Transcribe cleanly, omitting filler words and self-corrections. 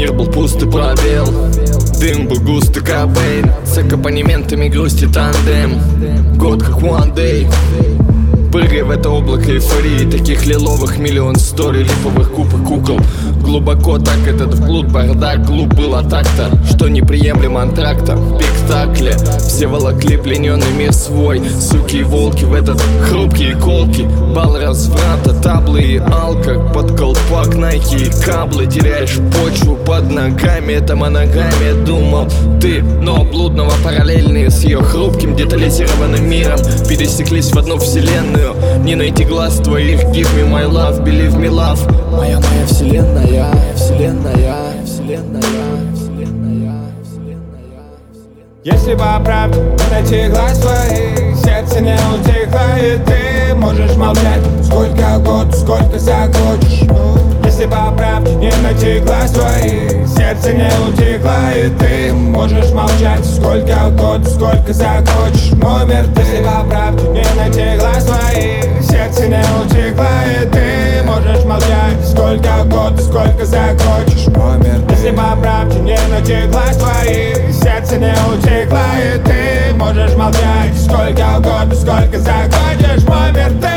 Мир был пуст и пробел, дым был густый Кобейн, с аккомпанементами грусти тандем. Год как one day, прыгай в это облако эйфории. Таких лиловых миллион стори, липовых кубок кукол. Глубоко так этот вглубь бардак. Клуб было так-то, что неприемлемо антракта. Спектакле все волокли плененный мир свой. Суки и волки в этот хрупкие колки. Бал разврата, таблы и алка. Под колпак найки и каблы. Теряешь почву под ногами, это моногамия. Думал ты, но блудного параллельные с ее хрупким детализированным миром пересеклись в одну вселенную. Не найти глаз твоих, give me my love, believe me love. Моя вселенная, вселенная, вселенная, вселенная, вселенная. Если по правде найти глаз твоих, сердце не утихло, и ты можешь молчать сколько год, сколько захочешь. Если по правде не найти глаз твоих, сердце не утихло, и ты можешь молчать сколько год, сколько захочешь. Мой мир, если по правде не найти глаз твоих, сердце не утихло, и ты можешь молчать сколько год, сколько захочешь. Мой мир, если по правде не найти глаз твоих, сердце не утихло, и ты можешь молчать сколько год, сколько захочешь. Мой мир, ты